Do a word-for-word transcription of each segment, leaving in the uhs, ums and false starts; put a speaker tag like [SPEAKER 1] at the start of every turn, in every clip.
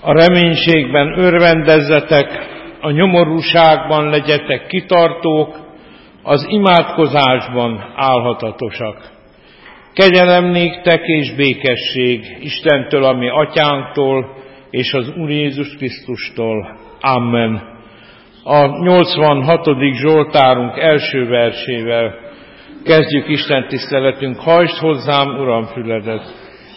[SPEAKER 1] A reménységben örvendezzetek, a nyomorúságban legyetek kitartók, az imádkozásban állhatatosak. Kegyelem néktek és békesség Istentől, a mi atyánktól, és az Úr Jézus Krisztustól. Amen. A nyolcvanhatodik Zsoltárunk első versével kezdjük Isten tiszteletünk. Hajtsd hozzám, Uram, füledet!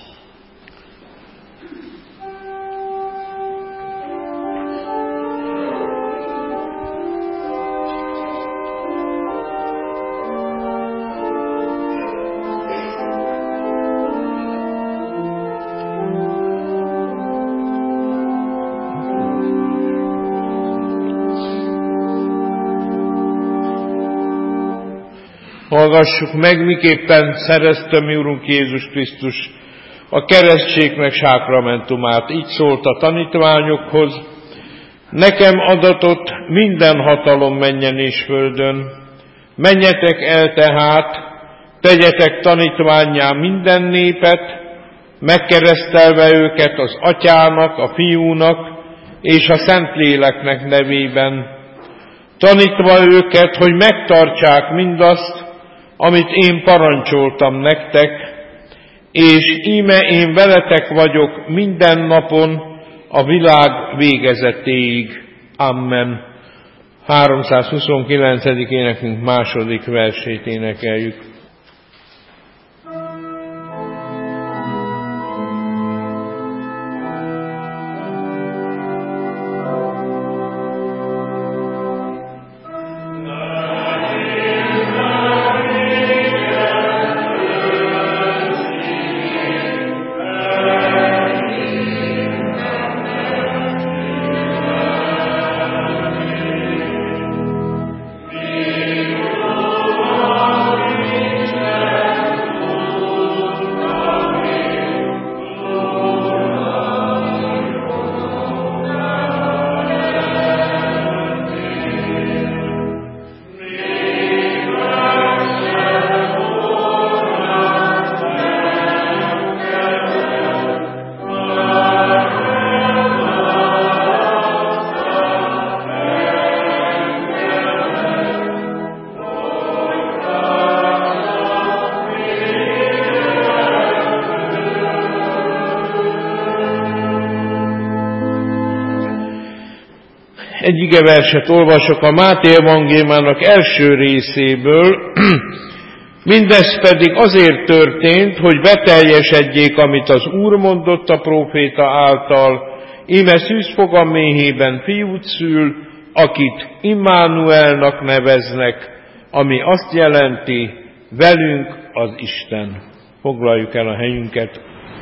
[SPEAKER 1] Hallgassuk meg, miképpen szerezte mi Urunk Jézus Krisztus a keresztség meg sákramentumát. Így szólt a tanítványokhoz: nekem adatott minden hatalom mennyen és földön. Menjetek el tehát, tegyetek tanítvánnyá minden népet, megkeresztelve őket az Atyának, a Fiúnak és a Szentléleknek nevében, tanítva őket, hogy megtartsák mindazt, amit én parancsoltam nektek, és íme én veletek vagyok minden napon a világ végezetéig. Amen. háromszázhuszonkilencedik énekünk második versét énekeljük. Egy igeverset olvasok a Máté evangéliumának első részéből. Mindez pedig azért történt, hogy beteljesedjék, amit az Úr mondott a próféta által: íme szűzfogam méhében fiút szül, akit Immanuelnak neveznek, ami azt jelenti, velünk az Isten. Foglaljuk el a helyünket.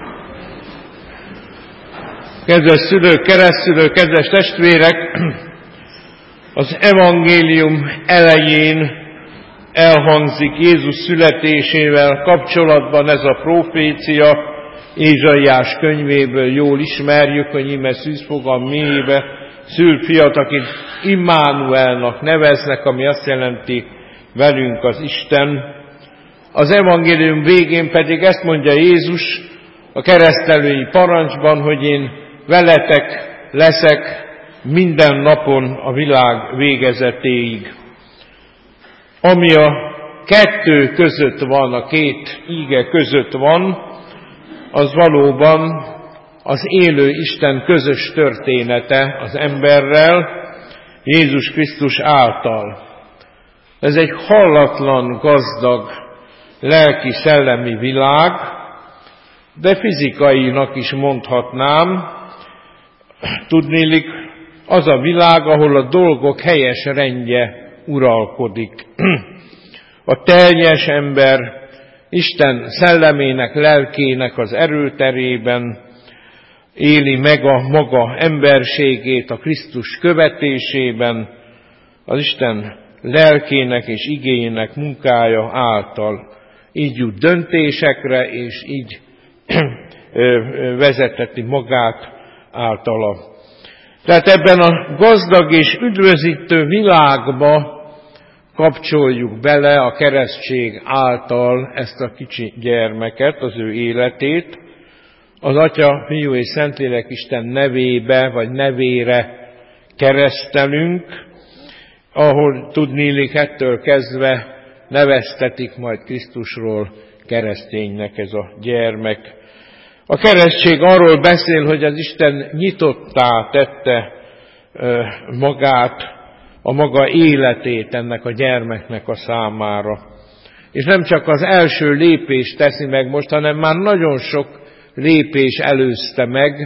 [SPEAKER 1] Kedves szülők, keresztszülők, kedves testvérek! Az evangélium elején elhangzik Jézus születésével kapcsolatban ez a profécia, Ézsaiás könyvéből jól ismerjük, hogy íme szűzfogam méhébe szül fiat, akit Immanuelnak neveznek, ami azt jelenti, velünk az Isten. Az evangélium végén pedig ezt mondja Jézus a keresztelői parancsban, hogy én veletek leszek minden napon a világ végezetéig. Ami a kettő között van, a két íge között van, az valóban az élő Isten közös története az emberrel, Jézus Krisztus által. Ez egy hallatlan, gazdag, lelki-szellemi világ, de fizikainak is mondhatnám. Tudnélik, az a világ, ahol a dolgok helyes rendje uralkodik. A teljes ember Isten szellemének, lelkének az erőterében éli meg a maga emberségét a Krisztus követésében, az Isten lelkének és igéjének munkája által. Így jut döntésekre, és így vezeteti magát általa. Tehát ebben a gazdag és üdvözítő világba kapcsoljuk bele a keresztség által ezt a kicsi gyermeket, az ő életét, az Atya, Fiú és Szentlélek Isten nevébe, vagy nevére keresztelünk, ahol tudniillik ettől kezdve neveztetik majd Krisztusról kereszténynek ez a gyermek. A keresztség arról beszél, hogy az Isten nyitottá tette magát, a maga életét ennek a gyermeknek a számára. És nem csak az első lépést teszi meg most, hanem már nagyon sok lépés előzte meg,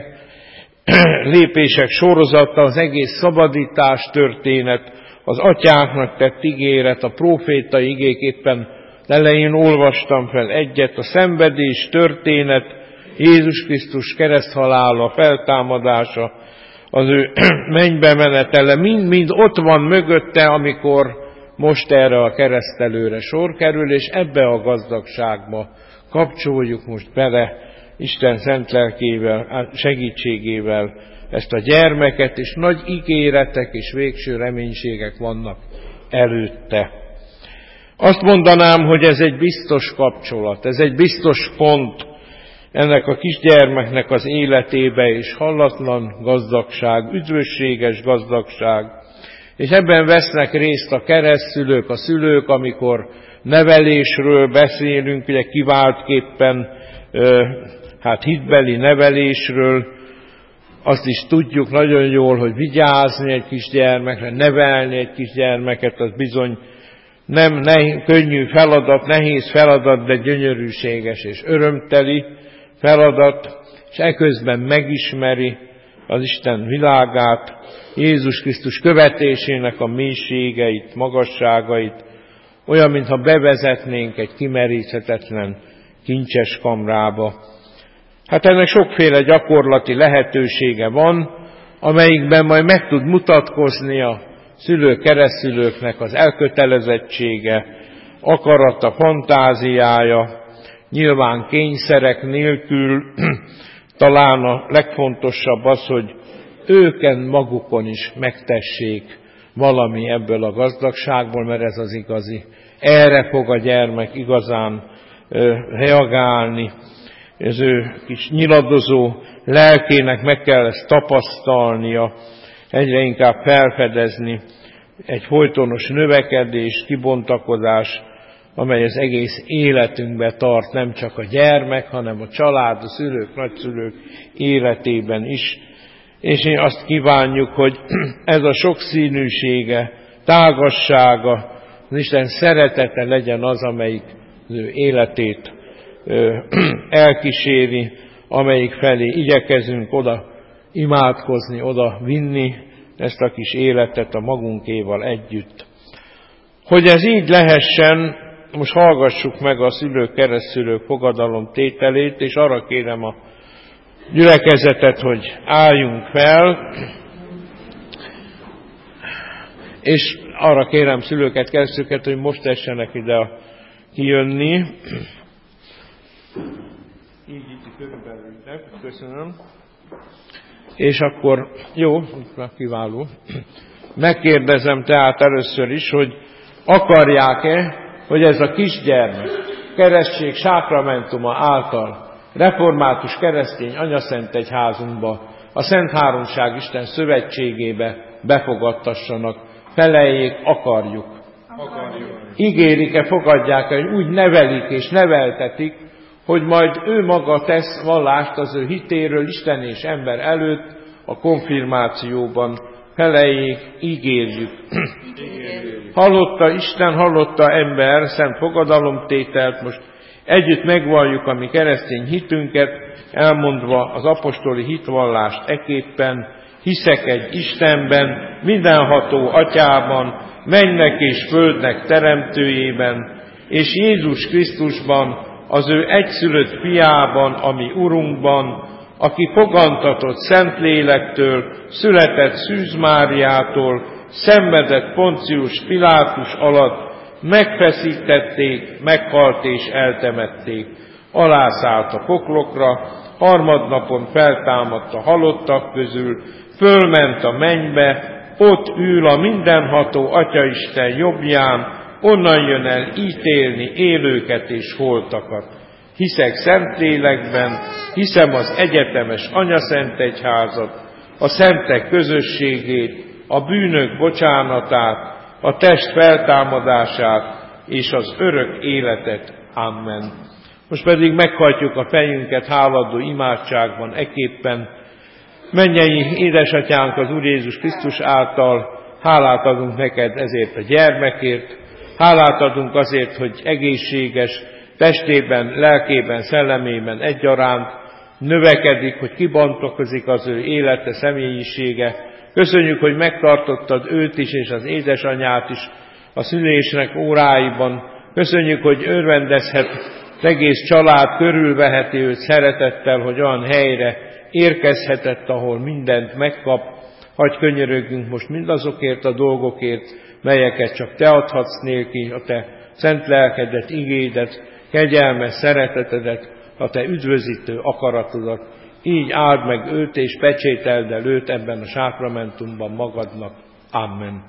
[SPEAKER 1] lépések sorozata, az egész szabadítás történet, az atyáknak tett ígéret, a prófétai igék, éppen elején olvastam fel egyet, a szenvedés történet, Jézus Krisztus kereszthalála, feltámadása, az ő mennybe menetele, mind-mind ott van mögötte, amikor most erre a keresztelőre sor kerül, és ebbe a gazdagságba kapcsoljuk most bele Isten szent lelkével, segítségével ezt a gyermeket, és nagy ígéretek és végső reménységek vannak előtte. Azt mondanám, hogy ez egy biztos kapcsolat, ez egy biztos pont ennek a kisgyermeknek az életébe, és hallatlan gazdagság, üdvösséges gazdagság, és ebben vesznek részt a keresztszülők, a szülők, amikor nevelésről beszélünk, ugye kiváltképpen hát hitbeli nevelésről, azt is tudjuk nagyon jól, hogy vigyázni egy kisgyermekre, nevelni egy kisgyermeket, az bizony nem nehéz, könnyű feladat, nehéz feladat, de gyönyörűséges és örömteli feladat, és eközben megismeri az Isten világát, Jézus Krisztus követésének a mélységeit, magasságait, olyan, mintha bevezetnénk egy kimeríthetetlen kincses kamrába. Hát ennek sokféle gyakorlati lehetősége van, amelyikben majd meg tud mutatkozni a szülők, keresztszülőknek az elkötelezettsége, akarata, fantáziája, nyilván kényszerek nélkül. Talán a legfontosabb az, hogy őken magukon is megtessék valami ebből a gazdagságból, mert ez az igazi. Erre fog a gyermek igazán ö, reagálni. Az ő kis nyiladozó lelkének meg kell ezt tapasztalnia, egyre inkább felfedezni egy folytonos növekedés, kibontakozás, amely az egész életünkbe tart, nem csak a gyermek, hanem a család, a szülők, nagyszülők életében is. És én azt kívánjuk, hogy ez a sokszínűsége, tágassága, az Isten szeretete legyen az, amelyik az ő életét elkíséri, amelyik felé igyekezünk oda imádkozni, oda vinni ezt a kis életet a magunkéval együtt. Hogy ez így lehessen, most hallgassuk meg a szülők, keresztszülők fogadalomtételét, és arra kérem a gyülekezetet, hogy álljunk fel, és arra kérem szülőket, keresztszülőket, hogy most tessenek ide a kijönni. Így itt körülbelül, köszönöm. És akkor, jó, kiváló. Megkérdezem tehát először is, hogy akarják-e, hogy ez a kisgyermek keresztség sákramentuma által református keresztény anyaszent egyházunkba, a Szent Háromság Isten szövetségébe befogadtassanak, feleljék, akarjuk. akarjuk. Ígérik-e, fogadják-e, hogy úgy nevelik és neveltetik, hogy majd ő maga tesz vallást az ő hitéről Isten és ember előtt a konfirmációban, feleljék, ígérjük. ígérjük. Hallotta Isten, hallotta ember, szent fogadalomtételt, most együtt megvalljuk a mi keresztény hitünket, elmondva az apostoli hitvallást eképpen, hiszek egy Istenben, mindenható atyában, mennek és földnek teremtőjében, és Jézus Krisztusban, az ő egyszülött fiában, ami Urunkban, aki fogantatott Szentlélektől, született Szűz Máriától, szenvedett Poncius Pilátus alatt, megfeszítették, meghalt és eltemették, alászállt a poklokra, harmadnapon feltámadt a halottak közül, fölment a mennybe, ott ül a mindenható Atyaisten jobbján, onnan jön el ítélni élőket és holtakat. hiszek Szentlélekben, hiszem az egyetemes anyaszentegyházat, a szentek közösségét, a bűnök bocsánatát, a test feltámadását és az örök életet. Amen. Most pedig meghajtjuk a fejünket háladó imádságban eképpen. Mennyei édesatyánk az Úr Jézus Krisztus által, hálát adunk neked ezért a gyermekért, hálát adunk azért, hogy egészséges, testében, lelkében, szellemében egyaránt növekedik, hogy kibontakozik az ő élete, személyisége. Köszönjük, hogy megtartottad őt is, és az édesanyját is a szülésnek óráiban. Köszönjük, hogy örvendezhet, az egész család körülveheti őt szeretettel, hogy olyan helyre érkezhetett, ahol mindent megkap. Hagy könyörögjünk most mindazokért a dolgokért, melyeket csak te adhatsz néki, a te szent lelkedet, igédet, kegyelmes szeretetedet, a te üdvözítő akaratodat. Így áld meg őt és pecsételd el őt ebben a sákramentumban magadnak. Amen.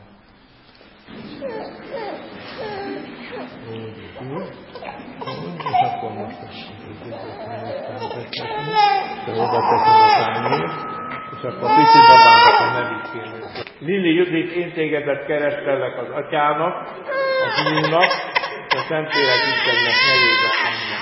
[SPEAKER 1] Lili Judit, én tégedet keresztellek az atyának, a fiúnak, a Szentlélek Istennek nevében.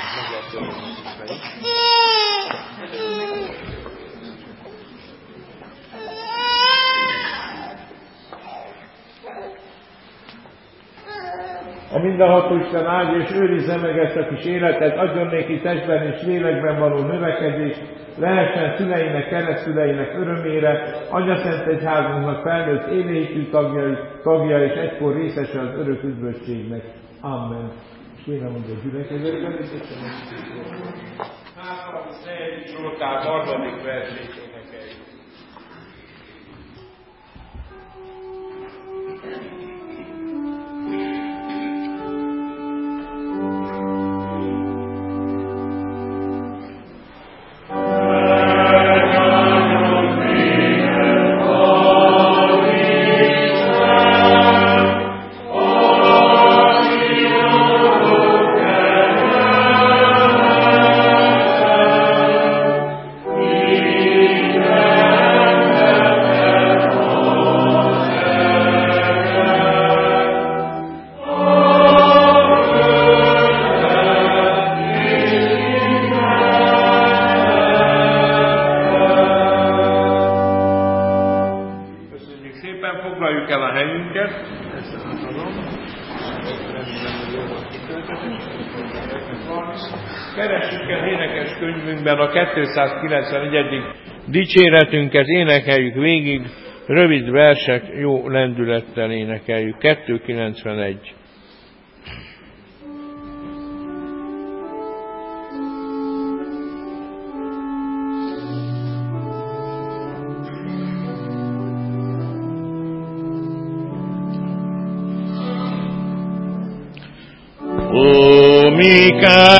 [SPEAKER 1] A mindenható Isten áldja és őrizze meg ezt a kis életet, adjon néki testben és lélekben való növekedést, lehessen szüleinek, keresztüleinek örömére, anyaszentegyházunknak felnőtt élőhitű tagjai, tagja és egykor részese az örök üdvösségnek. Amen. És kéne mondja a gyülekezetben, és háromszáznegy Zsoltár harmadik versét énekeljük. Keressük el énekes könyvünkben a kétszázkilencvenegyedik dicséretünket, énekeljük végig, rövid versek, jó lendülettel énekeljük. kétszázkilencvenegy. Ó, Mikál!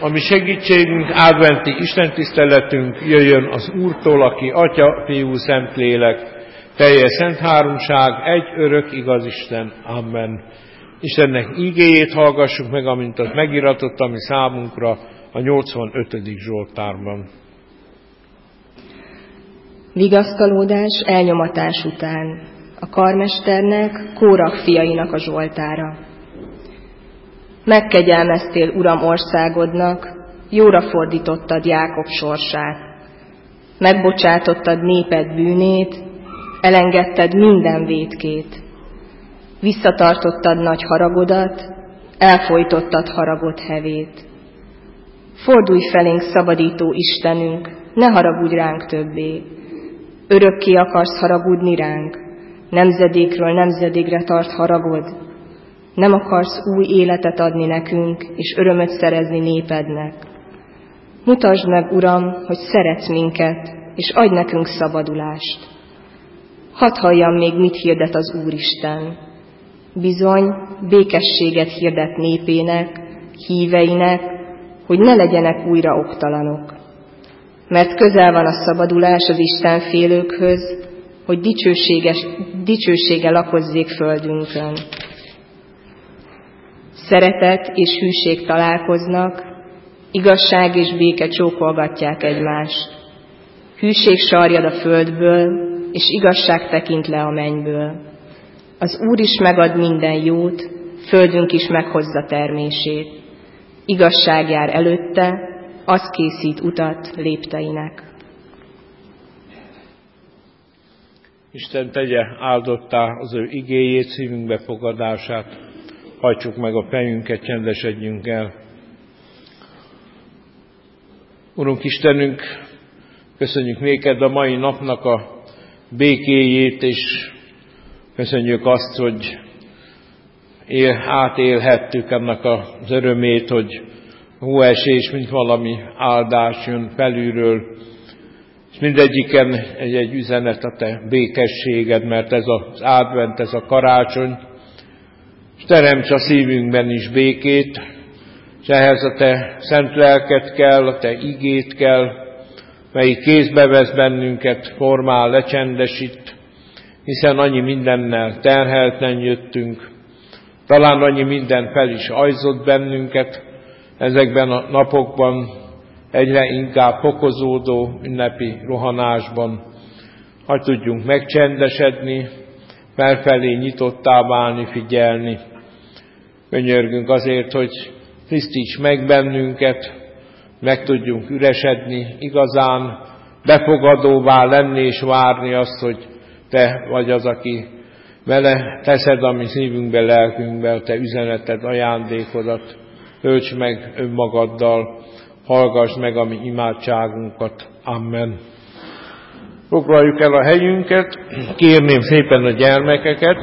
[SPEAKER 1] ami segítségünk, adventi istentiszteletünk jöjjön az Úrtól, aki Atya, Fiú, Szentlélek, teljes szent háromság, egy örök igaz Isten. Amen. Istennek ígéjét hallgassuk meg, amint az megiratott, ami számunkra a nyolcvanötödik Zsoltárban.
[SPEAKER 2] Vigasztalódás elnyomatás után a karmesternek, Kórah fiainak a Zsoltára. Megkegyelmeztél, Uram, országodnak, jóra fordítottad Jákob sorsát. Megbocsátottad néped bűnét, elengedted minden vétkét. Visszatartottad nagy haragodat, elfojtottad haragod hevét. Fordulj felénk, szabadító Istenünk, ne haragudj ránk többé. Örökké akarsz haragudni ránk, nemzedékről nemzedékre tart haragod. Nem akarsz új életet adni nekünk, és örömöt szerezni népednek. Mutasd meg, Uram, hogy szeretsz minket, és adj nekünk szabadulást. Hadd halljam még, mit hirdet az Úristen. Bizony, békességet hirdet népének, híveinek, hogy ne legyenek újra oktalanok. Mert közel van a szabadulás az istenfélőkhöz, hogy dicsőséges, dicsősége lakozzék földünkön. Szeretet és hűség találkoznak, igazság és béke csókolgatják egymást. Hűség sarjad a földből, és igazság tekint le a mennyből. Az Úr is megad minden jót, földünk is meghozza termését. Igazság jár előtte, az készít utat lépteinek.
[SPEAKER 1] Isten tegye áldottá az ő igéjét, szívünk befogadását. Hajtsuk meg a fejünket, csendesedjünk el. Urunk Istenünk, köszönjük néked a mai napnak a békéjét, és köszönjük azt, hogy él, átélhettük ennek az örömét, hogy hóesés, mint valami áldás jön felülről, és mindegyiken egy-egy üzenet a te békességed, mert ez az advent, ez a karácsony, és teremts a szívünkben is békét, és ehhez a te szent lelked kell, a te igét kell, melyik kézbe vesz bennünket, formál, lecsendesít, hiszen annyi mindennel terhelten jöttünk, talán annyi minden fel is ajzott bennünket ezekben a napokban, egyre inkább fokozódó ünnepi rohanásban. Hadd tudjunk megcsendesedni, felfelé nyitottá válni, figyelni. Könyörgünk azért, hogy tisztíts meg bennünket, meg tudjunk üresedni, igazán befogadóvá lenni és várni azt, hogy te vagy az, aki vele teszed a mi szívünkbe, lelkünkbe, a te üzeneted, ajándékodat. Tölts meg önmagaddal, hallgass meg a mi imádságunkat. Amen. Foglaljuk el a helyünket, kérném szépen a gyermekeket.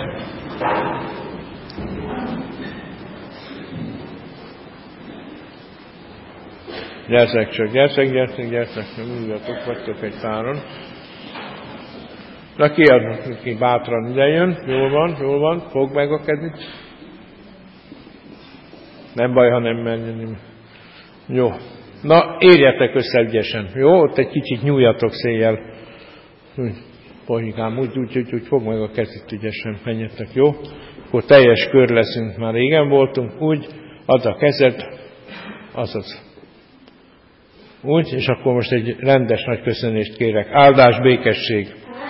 [SPEAKER 1] Gyertek csak, gyertek, gyertek, gyertek, nem üljetek, vagytok egy páron. Na ki az, aki bátran idejön? Jól van, jól van, fogd meg a kezét. Nem baj, ha nem menjen. Jó. Na, érjetek össze ügyesen. Jó? Ott egy kicsit nyúljatok széjjel. Pohikám, úgy, úgy, úgy, úgy, fogd meg a kezét ügyesen, menjetek, jó? Akkor teljes kör leszünk, már régen voltunk. Úgy, add a kezed, azaz. Úgy, és akkor most egy rendes nagy köszönést kérek. Áldás, békesség.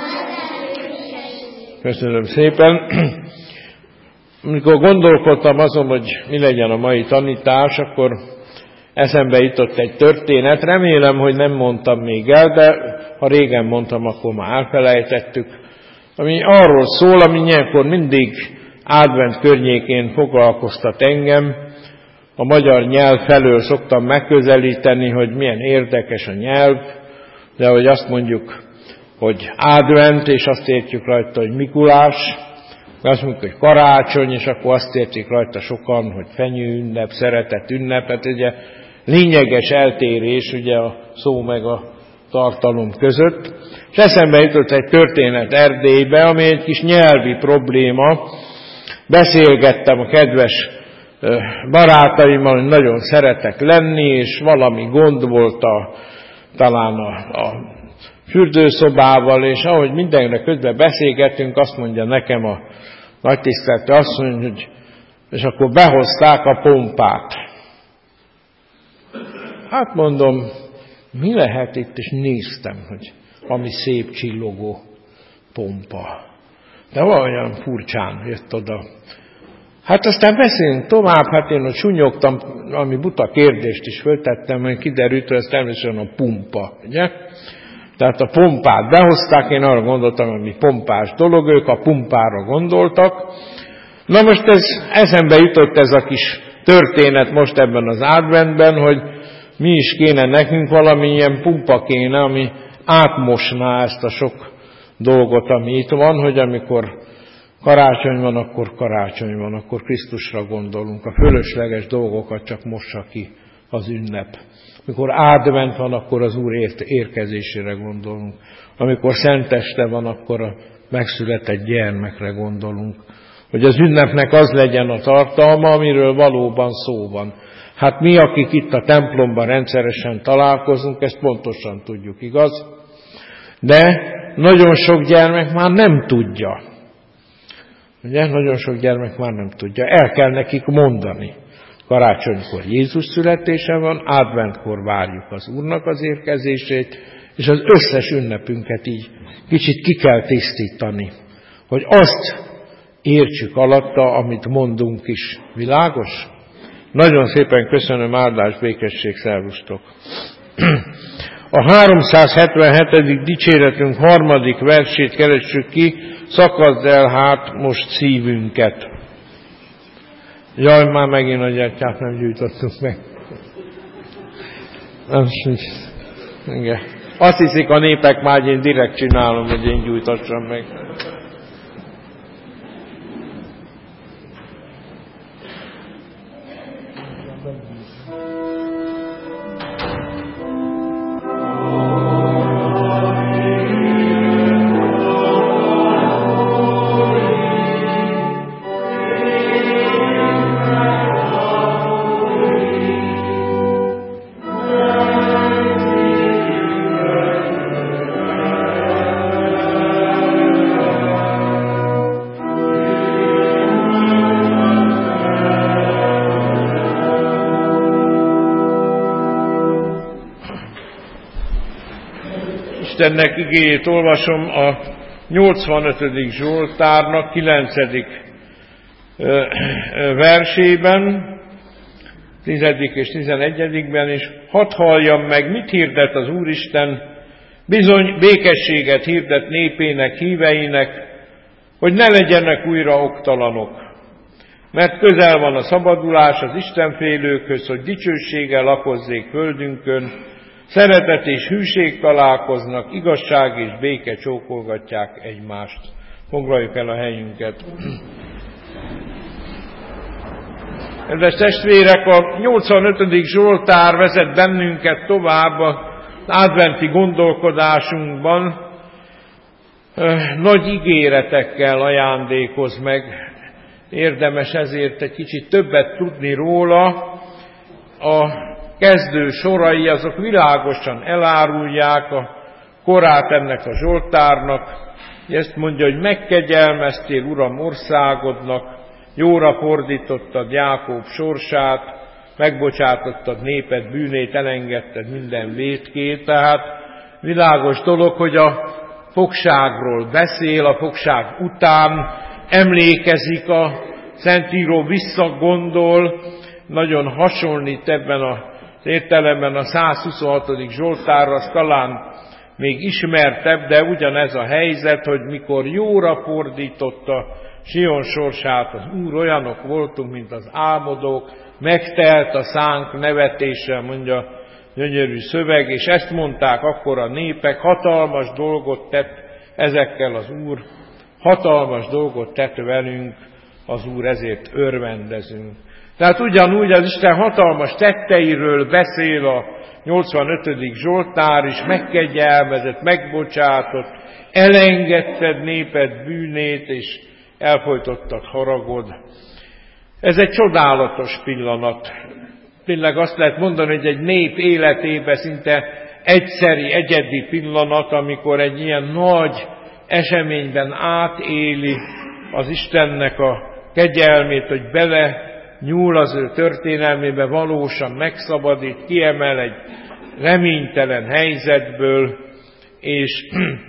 [SPEAKER 1] Köszönöm szépen. Amikor gondolkodtam azon, hogy mi legyen a mai tanítás, akkor eszembe jutott egy történet. Remélem, hogy nem mondtam még el, de ha régen mondtam, akkor már elfelejtettük. Ami arról szól, ami ilyenkor mindig advent környékén foglalkoztat engem. A magyar nyelv felől szoktam megközelíteni, hogy milyen érdekes a nyelv, de hogy azt mondjuk, hogy advent, és azt értjük rajta, hogy Mikulás, azt mondjuk, hogy karácsony, és akkor azt értik rajta sokan, hogy fenyő ünnep, szeretet ünnep. Hát ugye lényeges eltérés ugye a szó meg a tartalom között. És eszembe jutott egy történet Erdélybe, ami egy kis nyelvi probléma. Beszélgettem a kedves barátaimmal nagyon szeretek lenni, és valami gond volt a, talán a, a fürdőszobával, és ahogy mindenre közben beszélgetünk, azt mondja nekem a nagytiszteltő asszony, hogy és akkor behozták a pompát. Hát mondom, mi lehet itt, és néztem, hogy ami szép csillogó pompa. De olyan furcsán jött oda. Hát aztán beszélünk tovább, hát én ott sunyogtam, ami buta kérdést is föltettem, mert kiderült, hogy ez természetesen a pumpa, ugye? Tehát a pompát behozták, én arra gondoltam, hogy mi pompás dolog, ők a pumpára gondoltak. Na most ez eszembe jutott ez a kis történet most ebben az adventben, hogy mi is kéne nekünk, valamilyen pumpa kéne, ami átmosná ezt a sok dolgot, ami itt van, hogy amikor karácsony van, akkor karácsony van, akkor Krisztusra gondolunk. A fölösleges dolgokat csak mossa ki az ünnep. Amikor advent van, akkor az Úr érkezésére gondolunk. Amikor szenteste van, akkor a megszületett gyermekre gondolunk. Hogy az ünnepnek az legyen a tartalma, amiről valóban szó van. Hát mi, akik itt a templomban rendszeresen találkozunk, ezt pontosan tudjuk, igaz? De nagyon sok gyermek már nem tudja. Ugye? Nagyon sok gyermek már nem tudja. El kell nekik mondani. Karácsonykor Jézus születése van, adventkor várjuk az Úrnak az érkezését, és az összes ünnepünket így kicsit ki kell tisztítani, hogy azt értsük alatta, amit mondunk is. Világos? Nagyon szépen köszönöm, áldás, békesség, szervusztok! A háromszázhetvenhetedik dicséretünk harmadik versét keressük ki, szakazd el hát most szívünket. Jaj, már megint a gyertyát nem gyújtottuk meg. Azt hiszik a népek, már én direkt csinálom, hogy én gyújtassam meg. Istennek igéjét olvasom a nyolcvanötödik Zsoltárnak kilencedik versében, tizedik és tizenegyedikben is. Hadd halljam meg, mit hirdet az Úristen, bizony békességet hirdet népének, híveinek, hogy ne legyenek újra oktalanok. Mert közel van a szabadulás az istenfélőkhöz, hogy dicsőséggel lakozzék földünkön, szeretet és hűség találkoznak, igazság és béke csókolgatják egymást. Foglaljuk el a helyünket. Kedves testvérek, a nyolcvanötödik Zsoltár vezet bennünket tovább az adventi gondolkodásunkban. Nagy ígéretekkel ajándékoz meg. Érdemes ezért egy kicsit többet tudni róla. A kezdő sorai azok világosan elárulják a korát ennek a Zsoltárnak. Ezt mondja, hogy megkegyelmeztél, Uram, országodnak, jóra fordítottad Jákob sorsát, megbocsátottad néped bűnét, elengedted minden vétkét. Tehát világos dolog, hogy a fogságról beszél, a fogság után emlékezik, a Szentíró visszagondol, nagyon hasonlít ebben az értelemben a százhuszonhatodik Zsoltárra, az talán még ismertebb, de ugyanez a helyzet, hogy mikor jóra fordította Sion sorsát az Úr, olyanok voltunk, mint az álmodók, megtelt a szánk nevetéssel, mondja gyönyörű szöveg, és ezt mondták akkor a népek, hatalmas dolgot tett ezekkel az Úr, hatalmas dolgot tett velünk az Úr, ezért örvendezünk. Tehát ugyanúgy az Isten hatalmas tetteiről beszél a nyolcvanötödik Zsoltár is, megkegyelmezett, megbocsátott, elengedted néped bűnét, és elfojtottad haragod. Ez egy csodálatos pillanat. Tényleg azt lehet mondani, hogy egy nép életében szinte egyszeri, egyedi pillanat, amikor egy ilyen nagy eseményben átéli az Istennek a kegyelmét, hogy bele nyúl az ő történelmébe, valósan megszabadít, kiemel egy reménytelen helyzetből, és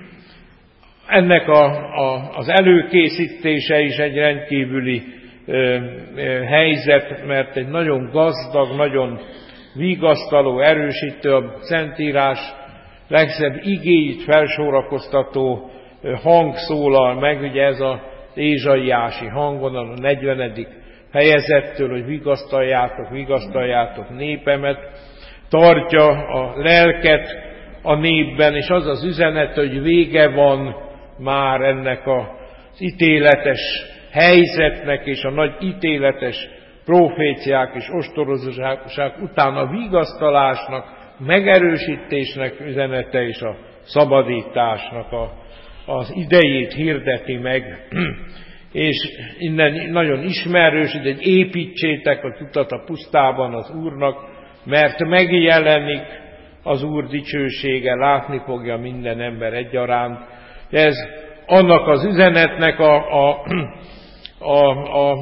[SPEAKER 1] ennek a, a, az előkészítése is egy rendkívüli ö, ö, helyzet, mert egy nagyon gazdag, nagyon vigasztaló, erősítő, a Szentírás legszebb igéit felsorakoztató hang szólal meg, ugye ez az ézsaiási hangon, a negyvenedik fejezettől, hogy vigasztaljátok, vigasztaljátok népemet, tartja a lelket a népben, és az az üzenet, hogy vége van már ennek az ítéletes helyzetnek, és a nagy ítéletes proféciák és ostorozóság után a vigasztalásnak, megerősítésnek üzenete és a szabadításnak a, az idejét hirdeti meg. És innen nagyon ismerős, hogy egy építsétek az utat a pusztában az Úrnak, mert megjelenik az Úr dicsősége, látni fogja minden ember egyaránt. Ez annak az üzenetnek a, a, a, a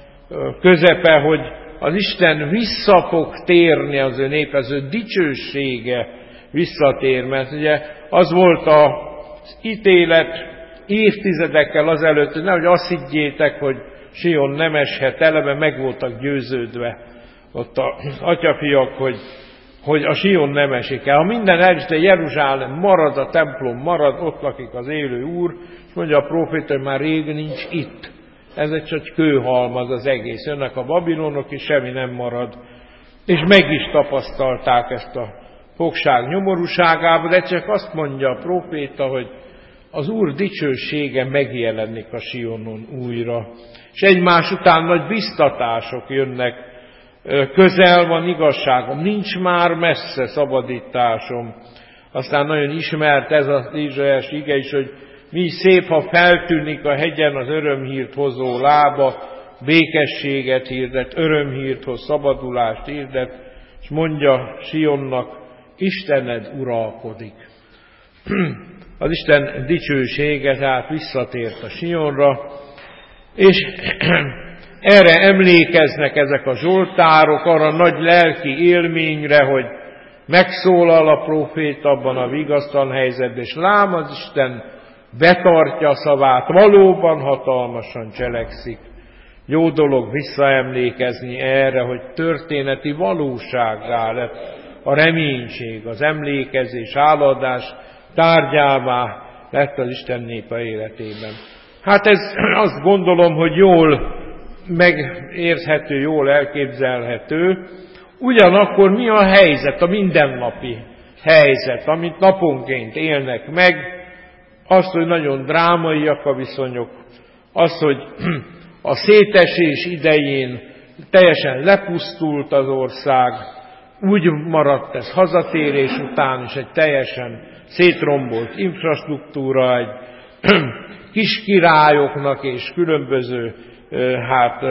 [SPEAKER 1] közepe, hogy az Isten vissza fog térni az ő nép, az ő dicsősége visszatér, mert ugye az volt az ítélet évtizedekkel azelőtt, hogy nehogy azt higgyétek, hogy Sion nem eshet el, mert meg voltak győződve ott az atyafiak, hogy, hogy a Sion nem esik el. Ha minden eliste Jeruzsálem marad, a templom marad, ott lakik az élő Úr, és mondja a próféta, hogy már rég nincs itt. Ez egy csak kőhalmaz az egész. Jönnek a babilonok, és semmi nem marad. És meg is tapasztalták ezt a fogság nyomorúságába, de csak azt mondja a próféta, hogy az Úr dicsősége megjelenik a Sionon újra. És egymás után nagy biztatások jönnek. Közel van igazságom, nincs már messze szabadításom. Aztán nagyon ismert ez az Ézsaiás ige is, hogy mi szép, ha feltűnik a hegyen az örömhírt hozó lába, békességet hirdet, örömhírt hoz, szabadulást hirdet, és mondja Sionnak, Istened uralkodik. Az Isten dicsősége tehát visszatért a Sionra, és erre emlékeznek ezek a zsoltárok, arra nagy lelki élményre, hogy megszólal a próféta abban a vigasztalan helyzetben, és lám az Isten betartja a szavát, valóban hatalmasan cselekszik. Jó dolog visszaemlékezni erre, hogy történeti valósággá lett a reménység, az emlékezés, hálaadás tárgyává lett az Isten népe életében. Hát ez azt gondolom, hogy jól megérthető, jól elképzelhető. Ugyanakkor mi a helyzet, a mindennapi helyzet, amit naponként élnek meg, az, hogy nagyon drámaiak a viszonyok, az, hogy a szétesés idején teljesen lepusztult az ország, úgy maradt ez hazatérés után is egy teljesen szétrombolt infrastruktúra, egy kis királyoknak és különböző hát,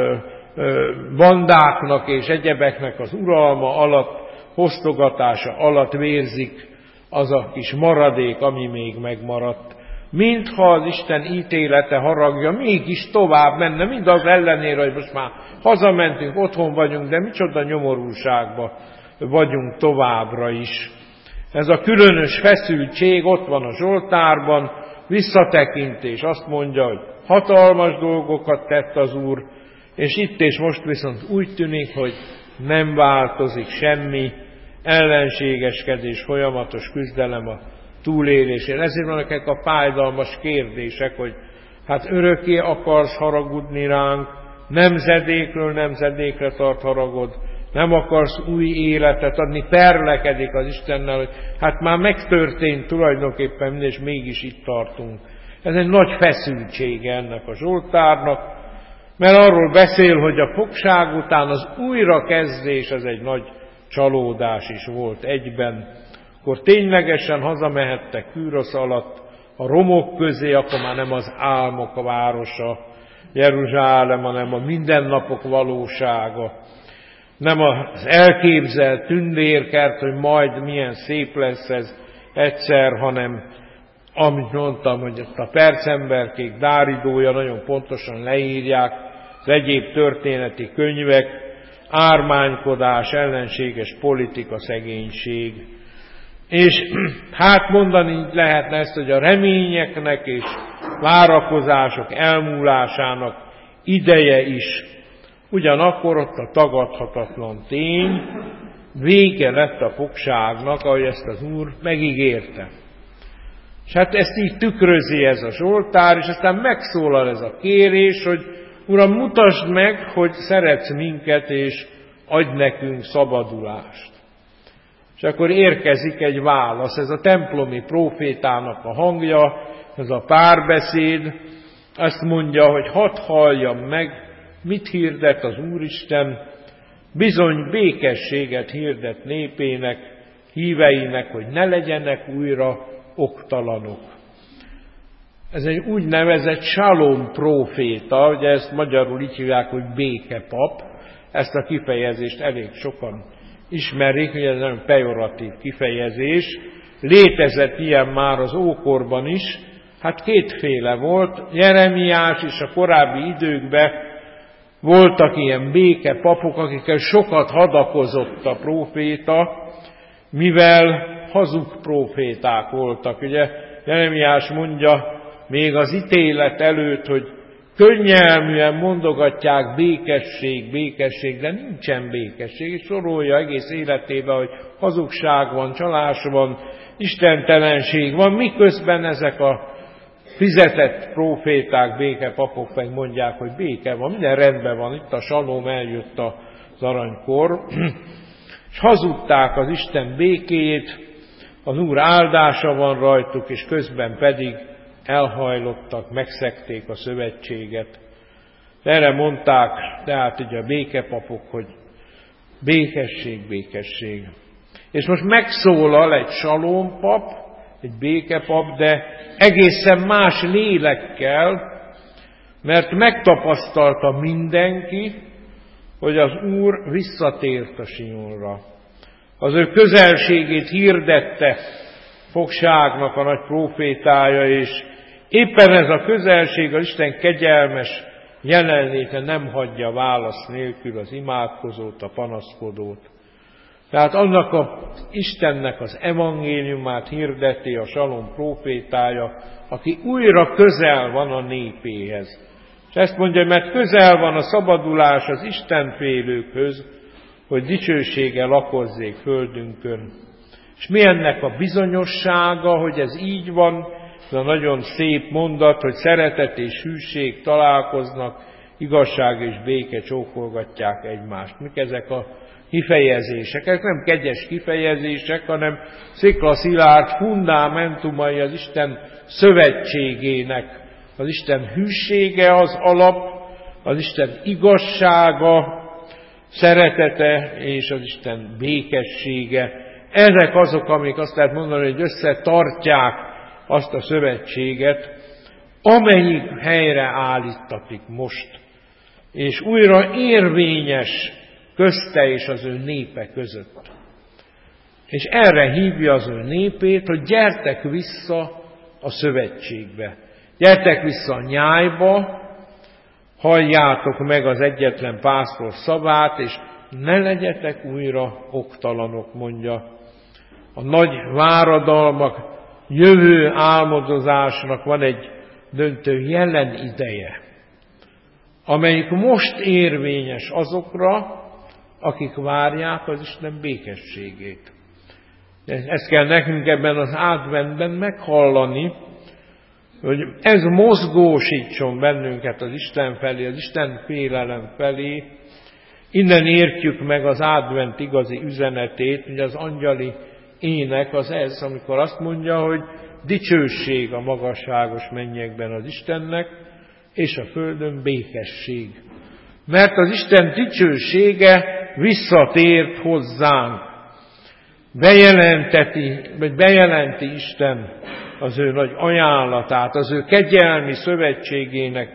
[SPEAKER 1] bandáknak és egyebeknek az uralma alatt, osztogatása alatt vérzik az a kis maradék, ami még megmaradt. Mintha az Isten ítélete, haragja mégis tovább menne, mindaz ellenére, hogy most már hazamentünk, otthon vagyunk, de micsoda nyomorúságban vagyunk továbbra is. Ez a különös feszültség ott van a Zsoltárban, visszatekintés, azt mondja, hogy hatalmas dolgokat tett az Úr, és itt és most viszont úgy tűnik, hogy nem változik semmi, ellenségeskedés, folyamatos küzdelem a túlélésére. Ezért vannak ezek a fájdalmas kérdések, hogy hát örökké akarsz haragudni ránk, nemzedékről nemzedékre tart haragod, nem akarsz új életet adni, perlekedik az Istennel, hogy hát már megtörtént tulajdonképpen, és mégis itt tartunk. Ez egy nagy feszültsége ennek a Zsoltárnak, mert arról beszél, hogy a fogság után az újrakezdés, ez egy nagy csalódás is volt egyben. Akkor ténylegesen hazamehettek Kűrosz alatt a romok közé, akkor már nem az álmok a városa, Jeruzsálem, hanem a mindennapok valósága. Nem az elképzelt tündérkert, hogy majd milyen szép lesz ez egyszer, hanem amit mondtam, hogy ezt a percemberkék dáridója nagyon pontosan leírják, az egyéb történeti könyvek, ármánykodás, ellenséges politika, szegénység. És hát mondani lehetne ezt, hogy a reményeknek és várakozások elmúlásának ideje is. Ugyanakkor ott a tagadhatatlan tény, vége lett a fogságnak, ahogy ezt az Úr megígérte. És hát ezt így tükrözi ez a Zsoltár, és aztán megszólal ez a kérés, hogy Uram, mutasd meg, hogy szeretsz minket, és adj nekünk szabadulást. És akkor érkezik egy válasz, ez a templomi prófétának a hangja, ez a párbeszéd, azt mondja, hogy hadd halljam meg, mit hirdet az Úristen, bizony békességet hirdet népének, híveinek, hogy ne legyenek újra oktalanok. Ez egy úgynevezett salom próféta, ugye ezt magyarul így hívják, hogy békepap, ezt a kifejezést elég sokan ismerik, hogy ez nagyon pejoratív kifejezés. Létezett ilyen már az ókorban is, hát kétféle volt, Jeremiás és a korábbi időkben voltak ilyen békepapok, akikkel sokat hadakozott a próféta, mivel hazug próféták voltak. Ugye Jeremiás mondja még az ítélet előtt, hogy könnyelműen mondogatják békesség, békesség, de nincsen békesség, és sorolja egész életében, hogy hazugság van, csalás van, istentelenség van, miközben ezek a fizetett próféták, békepapok meg mondják, hogy béke van, minden rendben van, itt a salom, eljött az aranykor, és hazudták az Isten békéjét, az Úr áldása van rajtuk, és közben pedig elhajlottak, megszegték a szövetséget. Erre mondták, tehát ugye a békepapok, hogy békesség, békesség. És most megszólal egy salómpap, egy békepap, de egészen más lélekkel, mert megtapasztalta mindenki, hogy az Úr visszatért a Sionra. Az ő közelségét hirdette fogságnak a nagy prófétája, és éppen ez a közelség, az Isten kegyelmes jelenléte nem hagyja válasz nélkül az imádkozót, a panaszkodót. Tehát annak az Istennek az evangéliumát hirdeti a salom prófétája, aki újra közel van a népéhez. És ezt mondja, mert közel van a szabadulás az Istenfélőkhöz, hogy dicsősége lakozzék földünkön. És mi ennek a bizonyossága, hogy ez így van, ez a nagyon szép mondat, hogy szeretet és hűség találkoznak, igazság és béke csókolgatják egymást. Mik ezek a kifejezések? Ezek nem kegyes kifejezések, hanem sziklaszilárd fundamentumai az Isten szövetségének. Az Isten hűsége az alap, az Isten igazsága, szeretete és az Isten békessége. Ezek azok, amik azt lehet mondani, hogy összetartják azt a szövetséget, amelyik helyre állítatik most, és újra érvényes közte és az ő népe között. És erre hívja az ő népét, hogy gyertek vissza a szövetségbe. Gyertek vissza a nyájba, halljátok meg az egyetlen pásztor szavát, és ne legyetek újra oktalanok, mondja. A nagy váradalmak, jövő álmodozásnak van egy döntő jelen ideje, amelyik most érvényes azokra, akik várják az Isten békességét. Ezt kell nekünk ebben az adventben meghallani, hogy ez mozgósítson bennünket az Isten felé, az Isten félelem felé. Innen értjük meg az advent igazi üzenetét, hogy az angyali ének az ez, amikor azt mondja, hogy dicsőség a magasságos mennyekben az Istennek, és a földön békesség. Mert az Isten dicsősége visszatért hozzánk. Bejelenteti, vagy bejelenti Isten az ő nagy ajánlatát, az ő kegyelmi szövetségének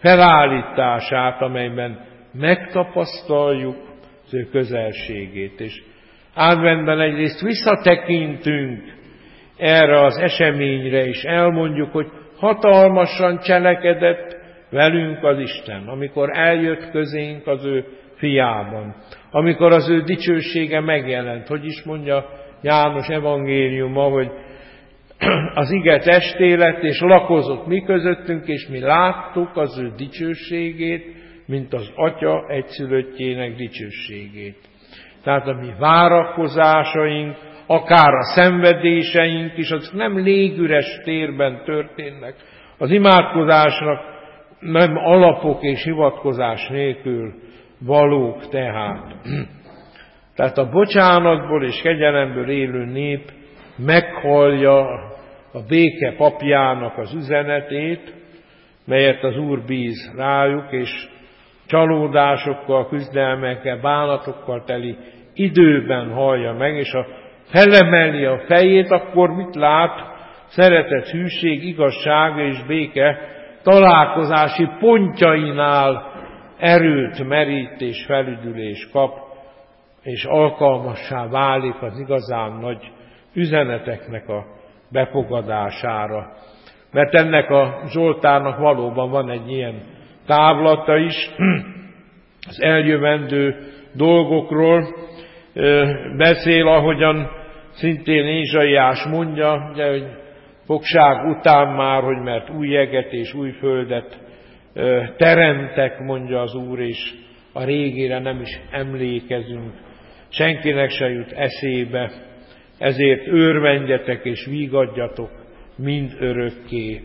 [SPEAKER 1] felállítását, amelyben megtapasztaljuk az ő közelségét. És adventben egyrészt visszatekintünk erre az eseményre, és elmondjuk, hogy hatalmasan cselekedett velünk az Isten, amikor eljött közénk az ő fiában, amikor az ő dicsősége megjelent. Hogy is mondja János evangéliuma, hogy az ige testé lett, és lakozott mi közöttünk, és mi láttuk az ő dicsőségét, mint az Atya egyszülöttjének dicsőségét. Tehát a mi várakozásaink, akár a szenvedéseink is, azok nem légüres térben történnek. Az imádkozásnak nem alapok és hivatkozás nélkül valók tehát. Tehát a bocsánatból és kegyelemből élő nép meghallja a béke papjának az üzenetét, melyet az Úr bíz rájuk, és csalódásokkal, küzdelmekkel, bánatokkal teli időben hallja meg, és ha felemeli a fejét, akkor mit lát? Szeretet, hűség, igazság és béke találkozási pontjainál erőt merít és felüdülés kap, és alkalmassá válik az igazán nagy üzeneteknek a befogadására. Mert ennek a Zsoltárnak valóban van egy ilyen távlata is, az eljövendő dolgokról beszél, ahogyan szintén Ézsaiás mondja, ugye, hogy fogság után már, hogy mert új jeget és új földet teremtek, mondja az Úr, és a régire nem is emlékezünk, senkinek se jut eszébe, ezért örvendjetek és vígadjatok mind örökké.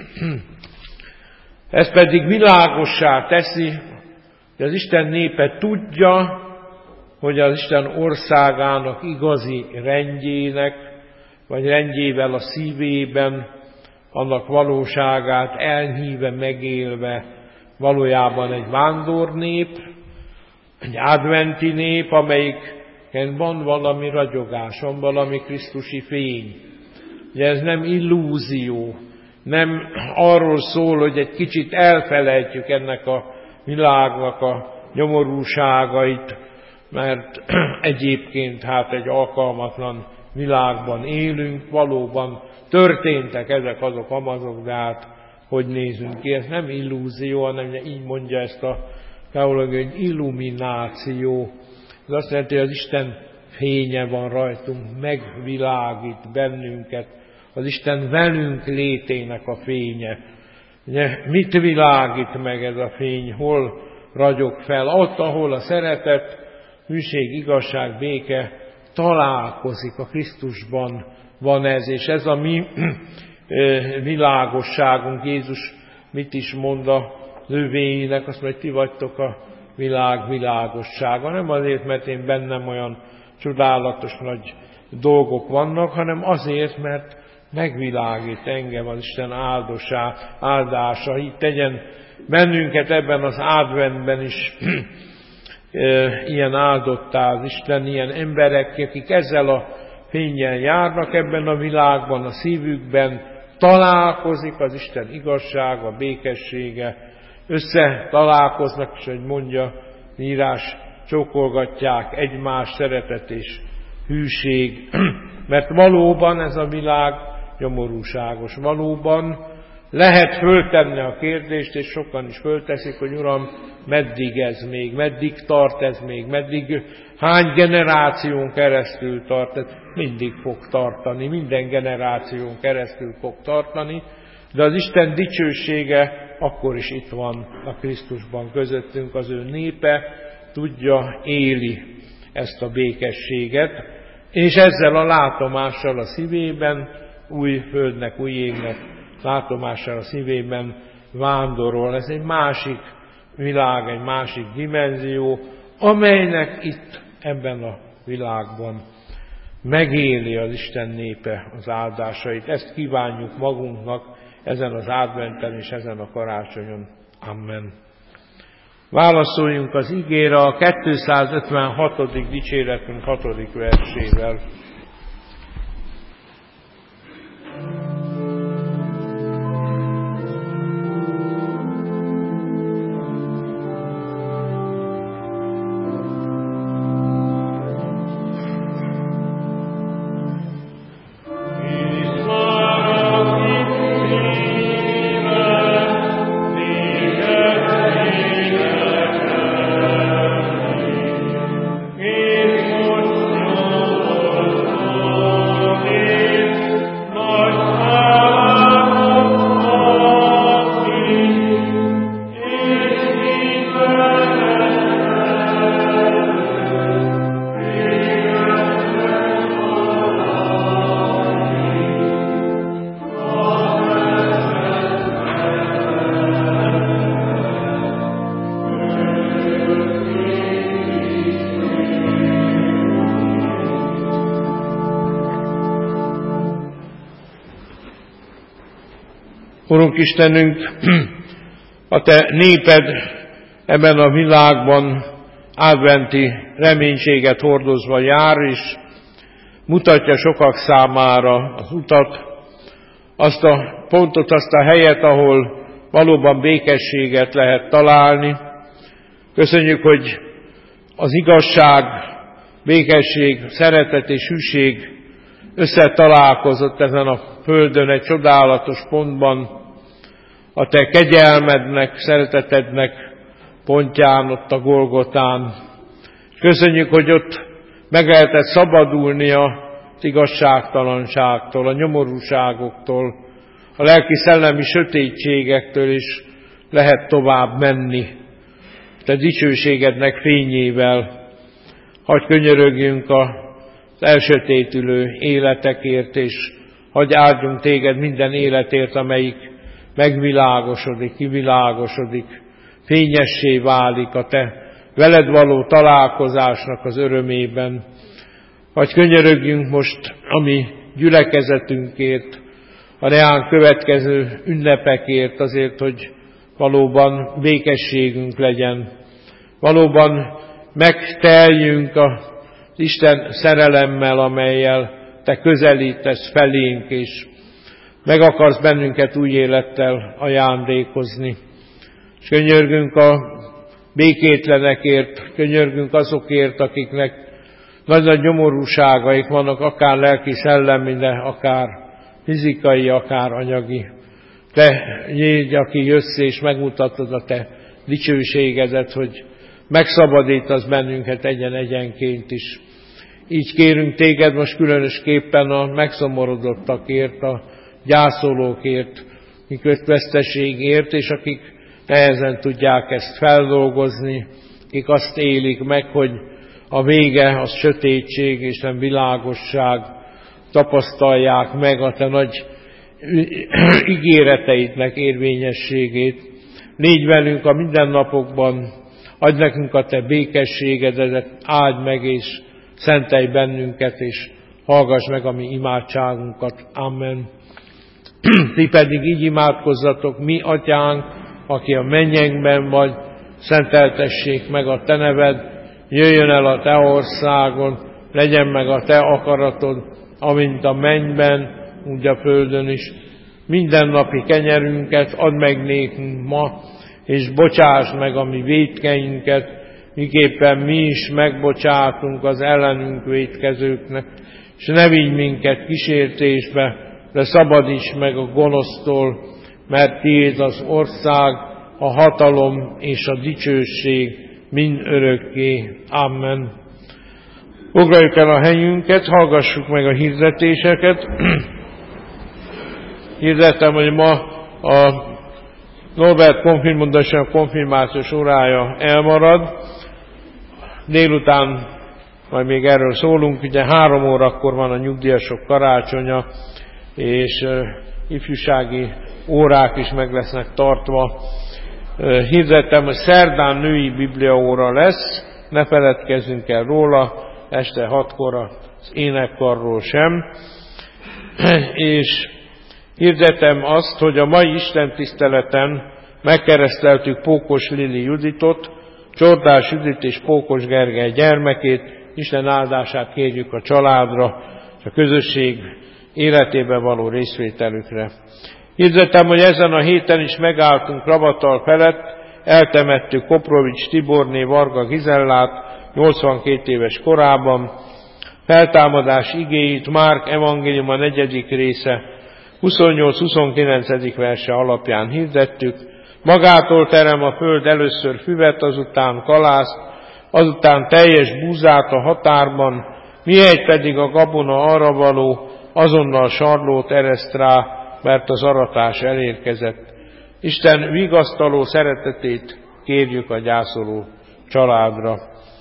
[SPEAKER 1] Ez pedig világossá teszi, hogy az Isten népe tudja, hogy az Isten országának igazi rendjének, vagy rendjével a szívében, annak valóságát elhíve, megélve valójában egy vándornép, egy adventi nép, amelyikben van valami ragyogás, van valami krisztusi fény. Ugye ez nem illúzió, nem arról szól, hogy egy kicsit elfelejtjük ennek a világnak a nyomorúságait, mert egyébként hát egy alkalmatlan világban élünk, valóban történtek ezek azok amazok, de hát hogy nézünk ki, ez nem illúzió, hanem így mondja ezt a teológia, hogy illumináció. Ez azt jelenti, hogy az Isten fénye van rajtunk, megvilágít bennünket, az Isten velünk létének a fénye. Ugye, mit világít meg ez a fény, hol ragyog fel? Ott, ahol a szeretet, hűség, igazság, béke találkozik, a Krisztusban van ez, és ez a mi világosságunk. Jézus mit is mond az övéinek, azt mondja, hogy ti vagytok a világ világossága. Nem azért, mert én bennem olyan csodálatos nagy dolgok vannak, hanem azért, mert megvilágít engem az Isten áldosá, áldása, így tegyen bennünket ebben az adventben is e, ilyen áldottá az Isten, ilyen emberek, akik ezzel a fénnyel járnak ebben a világban, a szívükben találkozik az Isten igazsága, békessége, összetalálkoznak, és hogy mondja írás, csókolgatják egymás, szeretet és hűség, mert valóban ez a világ nyomorúságos. Valóban lehet föltenni a kérdést, és sokan is fölteszik, hogy Uram, meddig ez még, meddig tart ez még, meddig, hány generáción keresztül tart ez, mindig fog tartani, minden generáción keresztül fog tartani, de az Isten dicsősége akkor is itt van a Krisztusban közöttünk, az ő népe tudja, éli ezt a békességet, és ezzel a látomással a szívében, új földnek, új égnek látomással a szívében vándorol. Ez egy másik világ, egy másik dimenzió, amelynek itt ebben a világban megéli az Isten népe az áldásait. Ezt kívánjuk magunknak ezen az adventen és ezen a karácsonyon. Amen. Válaszoljunk az igére a kétszázötvenhatodik dicséretünk hatodik versével. Urunk Istenünk, a Te néped ebben a világban adventi reménységet hordozva jár, és mutatja sokak számára az utat, azt a pontot, azt a helyet, ahol valóban békességet lehet találni. Köszönjük, hogy az igazság, békesség, szeretet és hűség összetalálkozott ezen a földön egy csodálatos pontban, a Te kegyelmednek, szeretetednek pontján, ott a Golgotán. Köszönjük, hogy ott meg lehetett szabadulni az igazságtalanságtól, a nyomorúságoktól, a lelki-szellemi sötétségektől is lehet tovább menni. Te dicsőségednek fényével hadd könyörögjünk az elsötétülő életekért, és hadd áldjunk Téged minden életért, amelyik megvilágosodik, kivilágosodik, fényessé válik a Te veled való találkozásnak az örömében. Hadd könyörögjünk most a mi gyülekezetünkért, a reán következő ünnepekért, azért, hogy valóban békességünk legyen, valóban megteljünk az Isten szerelemmel, amellyel Te közelítesz felénk, és meg akarsz bennünket új élettel ajándékozni. És könyörgünk a békétlenekért, könyörgünk azokért, akiknek nagy-nagy nyomorúságaik vannak, akár lelki, szellemi, de akár fizikai, akár anyagi. Te légy, aki jössz és megmutatod a Te dicsőségedet, hogy megszabadítasz bennünket egyen-egyenként is. Így kérünk Téged most különösképpen a megszomorodottakért, a gyászolókért, akik veszteségért, és akik nehezen tudják ezt feldolgozni, akik azt élik meg, hogy a vége az sötétség és nem világosság, tapasztalják meg a Te nagy ígéreteidnek érvényességét. Légy velünk a mindennapokban, adj nekünk a Te békességedet, áld meg és szentelj bennünket, és hallgass meg a mi imádságunkat. Amen. Ti pedig így imádkozzatok: mi Atyánk, aki a mennyekben vagy, szenteltessék meg a Te neved, jöjjön el a Te országod, legyen meg a Te akaratod, amint a mennyben, úgy a földön is. Mindennapi kenyerünket add meg nékünk ma, és bocsásd meg a mi vétkeinket, miképpen mi is megbocsátunk az ellenünk vétkezőknek, és ne vigy minket kísértésbe, de szabadíts meg a gonosztól, mert Tiéd az ország, a hatalom és a dicsőség mind örökké. Amen. Foglaljuk el a helyünket, hallgassuk meg a hirdetéseket. Hirdetem, hogy ma a Norbert konfirmondása, a konfirmációs órája elmarad. Délután majd még erről szólunk, ugye három órakor van a nyugdíjasok karácsonya, és uh, ifjúsági órák is meg lesznek tartva. Uh, hirdettem, hogy szerdán női bibliaóra lesz, ne feledkezzünk el róla, este hatkor az énekkarról sem. És hirdetem azt, hogy a mai istentiszteleten megkereszteltük Pókos Lili Juditot, Csordás Judit és Pókos Gergely gyermekét. Isten áldását kérjük a családra, és a közösség életében való részvételükre. Hirdetem, hogy ezen a héten is megálltunk Ravatal felett, eltemettük Koprovics Tiborné Varga Gizellát nyolcvankét éves korában. Feltámadás igéit Márk evangéliuma negyedik része huszonnyolc-huszonkilencedik verse alapján hirdettük. Magától terem a föld először füvet, azután kalászt, azután teljes búzát a határban, mihelyt pedig a gabona arra való, azonnal sarlót ereszt rá, mert az aratás elérkezett. Isten vigasztaló szeretetét kérjük a gyászoló családra.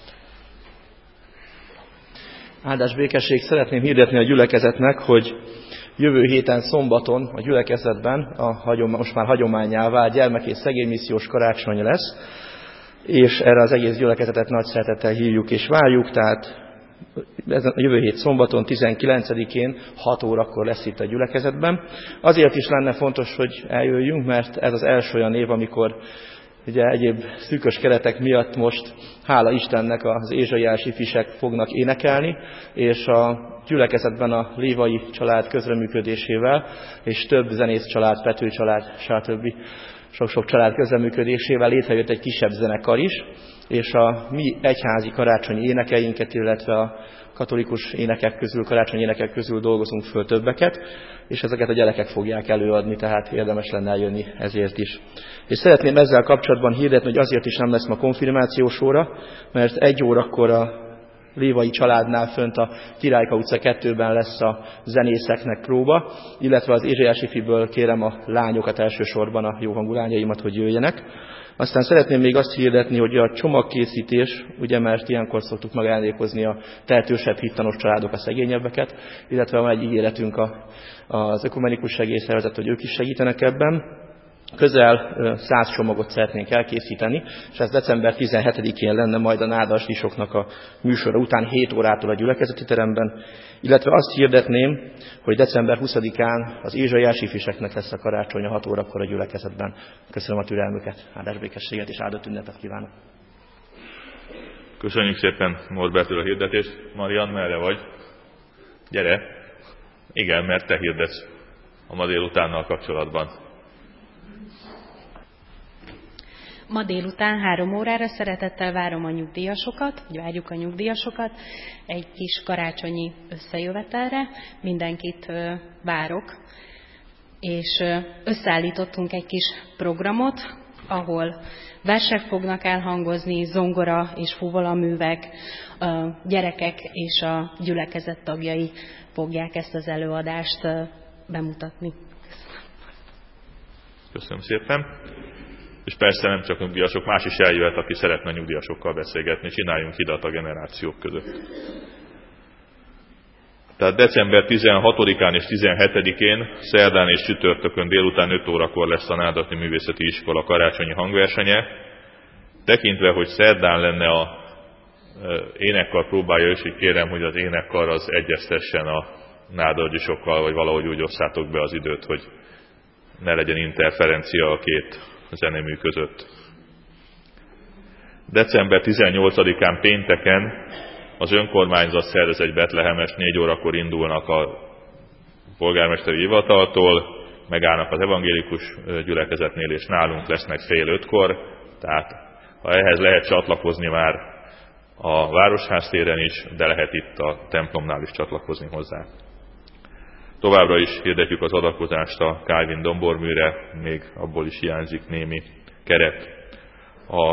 [SPEAKER 3] Áldás békesség, szeretném hirdetni a gyülekezetnek, hogy jövő héten szombaton a gyülekezetben a hagyom, most már hagyománnyá vált gyermek- és szegénymissziós karácsony lesz, és erre az egész gyülekezetet nagy szeretettel hívjuk és várjuk, tehát ezen a jövő hét szombaton, tizenkilencedikén hat órakor lesz itt a gyülekezetben. Azért is lenne fontos, hogy eljöjjünk, mert ez az első olyan év, amikor ugye egyéb szűkös keretek miatt most, hála Istennek, az ézsaiás ifisek fognak énekelni, és a gyülekezetben a Lévai család közreműködésével, és több zenész család, Pető család, stb. Sok-sok család közreműködésével létrejött egy kisebb zenekar is, és a mi egyházi karácsonyi énekeinket, illetve a katolikus énekek közül, karácsonyi énekek közül dolgozunk föl többeket, és ezeket a gyerekek fogják előadni, tehát érdemes lenne eljönni ezért is. És szeretném ezzel kapcsolatban hirdetni, hogy azért is nem lesz ma konfirmációs óra, mert egy órakor a Lévai családnál fönt a Királyka utca kettőben lesz a zenészeknek próba, illetve az ézsaiás ifiből kérem a lányokat, elsősorban a jóhangú lányaimat, hogy jöjjenek. Aztán szeretném még azt hirdetni, hogy a csomagkészítés, ugye, mert ilyenkor szoktuk megajándékozni a tehetősebb hittanos családok a szegényebbeket, illetve van egy ígéretünk a, az ökumenikus segélyszervezet, hogy ők is segítenek ebben. Közel száz csomagot szeretnénk elkészíteni, és ez december tizenhetedikén lenne majd a nádasdisoknak a műsora után hét órától a gyülekezeti teremben, illetve azt hirdetném, hogy december huszadikán az ézsaiás ifiseknek lesz a karácsonya hat órakor a gyülekezetben. Köszönöm a türelmüket, áldás békességet és áldott ünnepet kívánok!
[SPEAKER 4] Köszönjük szépen Norbertől a hirdetést. Marian, merre vagy? Gyere! Igen, mert te hirdetsz a ma délutánnal kapcsolatban.
[SPEAKER 5] Ma délután három órára szeretettel várom a nyugdíjasokat, vagy várjuk a nyugdíjasokat egy kis karácsonyi összejövetelre. Mindenkit várok, és összeállítottunk egy kis programot, ahol versek fognak elhangozni, zongora és fuvolaművek, a gyerekek és a gyülekezet tagjai fogják ezt az előadást bemutatni.
[SPEAKER 4] Köszönöm szépen. És persze nem csak nyugdíjasok, más is eljöhet, aki szeretne nyugdíjasokkal beszélgetni. Csináljunk hidat a generációk között. Tehát december tizenhatodikán és tizenhetedikén, szerdán és csütörtökön délután öt órakor lesz a Nádasdi Művészeti Iskola karácsonyi hangversenye. Tekintve, hogy szerdán lenne a énekkar próbálja, és így kérem, hogy az énekkar az egyeztessen a nádasdisokkal, vagy valahogy úgy osszátok be az időt, hogy ne legyen interferencia a két zenemű között. december tizennyolcadikán pénteken az önkormányzat szervez egy betlehemes, négy órakor indulnak a polgármesteri hivataltól, megállnak az evangélikus gyülekezetnél, és nálunk lesznek fél ötkor, tehát ha ehhez lehet csatlakozni már a Városház téren is, de lehet itt a templomnál is csatlakozni hozzá. Továbbra is hirdetjük az adakozást a Kálvin domborműre, még abból is hiányzik némi keret. A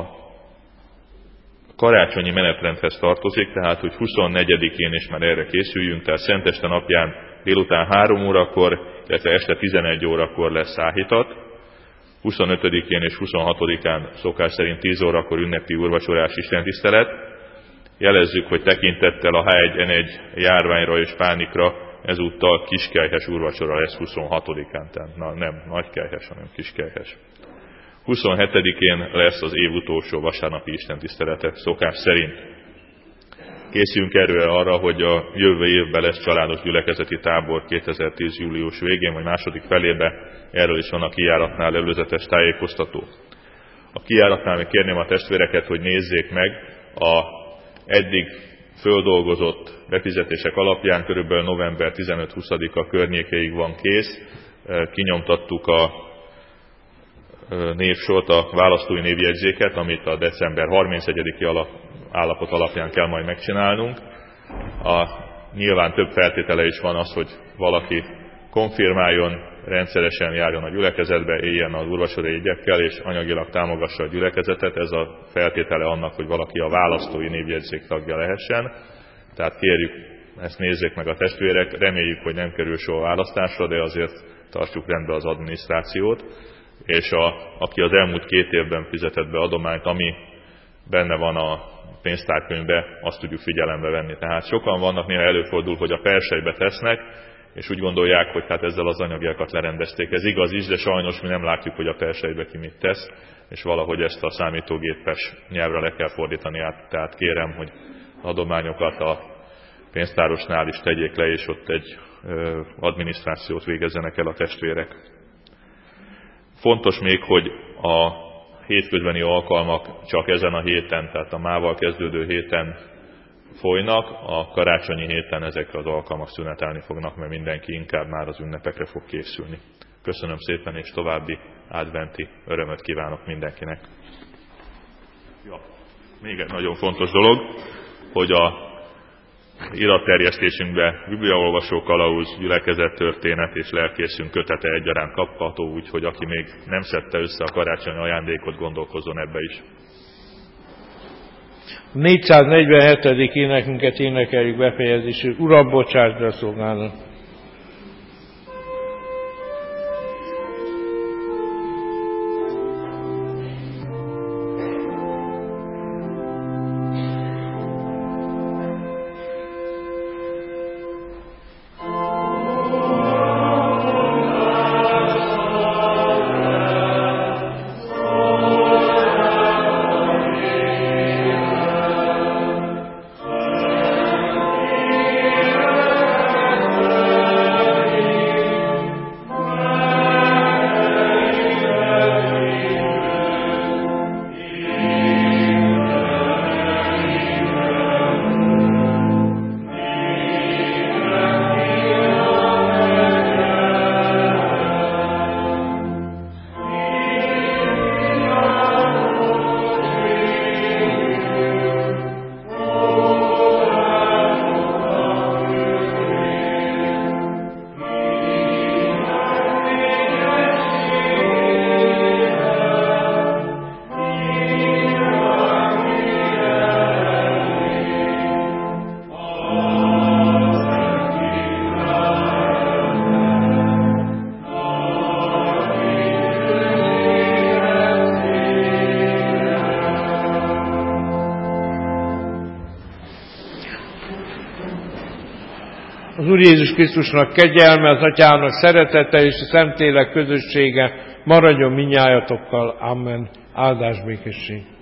[SPEAKER 4] karácsonyi menetrendhez tartozik, tehát hogy huszonnegyedikén is már erre készüljünk, tehát Szenteste napján délután három órakor, illetve este tizenegy órakor lesz száhítat. huszonötödikén és huszonhatodikán szokás szerint tíz órakor ünnepi úrvacsorás istentisztelet. Jelezzük, hogy tekintettel a há egy en egy járványra és pánikra ezúttal kiskelyhes úrvacsora lesz huszonhatodikán, tehát na, nem nagykelyhes, hanem kiskelyhes. huszonhetedikén lesz az év utolsó vasárnapi istentisztelete szokás szerint. Készüljünk erről arra, hogy a jövő évben lesz családos gyülekezeti tábor kétezer-tíz július végén, vagy második felébe, erről is van a kijáratnál előzetes tájékoztató. A kijáratnál még kérném a testvéreket, hogy nézzék meg a eddig földolgozott befizetések alapján, körülbelül november tizenöt-huszadika környékéig van kész. Kinyomtattuk a névsort, a választói névjegyzéket, amit a december harmincegyediki alap, állapot alapján kell majd megcsinálnunk. A, nyilván több feltétele is van az, hogy valaki konfirmáljon, rendszeresen járjon a gyülekezetbe, éljen az úrvacsori jegyekkel, és anyagilag támogassa a gyülekezetet. Ez a feltétele annak, hogy valaki a választói névjegyzék tagja lehessen. Tehát kérjük, ezt nézzék meg a testvérek, reméljük, hogy nem kerül sor a választásra, de azért tartsuk rendbe az adminisztrációt. És a, aki az elmúlt két évben fizetett be adományt, ami benne van a pénztárkönyvbe, azt tudjuk figyelembe venni. Tehát sokan vannak, néha előfordul, hogy a persejbe tesznek, és úgy gondolják, hogy hát ezzel az anyagiakat lerendezték. Ez igaz is, de sajnos mi nem látjuk, hogy a persejbe ki mit tesz, és valahogy ezt a számítógépes nyelvre le kell fordítani át. Tehát kérem, hogy adományokat a pénztárosnál is tegyék le, és ott egy adminisztrációt végezzenek el a testvérek. Fontos még, hogy a hétközbeni alkalmak csak ezen a héten, tehát a mával kezdődő héten folynak, a karácsonyi héten ezek az alkalmak szünetelni fognak, mert mindenki inkább már az ünnepekre fog készülni. Köszönöm szépen, és további adventi örömöt kívánok mindenkinek. Ja, még egy nagyon fontos dolog, hogy a iratterjesztésünkbe bibliaolvasó kalauz, gyülekezet történet és lelkészünk kötete egyaránt kapható, úgyhogy aki még nem szedte össze a karácsonyi ajándékot, gondolkozzon ebbe is.
[SPEAKER 1] A négyszáznegyvenhetedik énekünket énekeljük befejezésül. Uram, bocsásd be a szolgálat! Az Úr Jézus Krisztusnak kegyelme, az Atyának szeretete és a Szentlélek közössége maradjon mindnyájatokkal. Amen. Áldás békesség.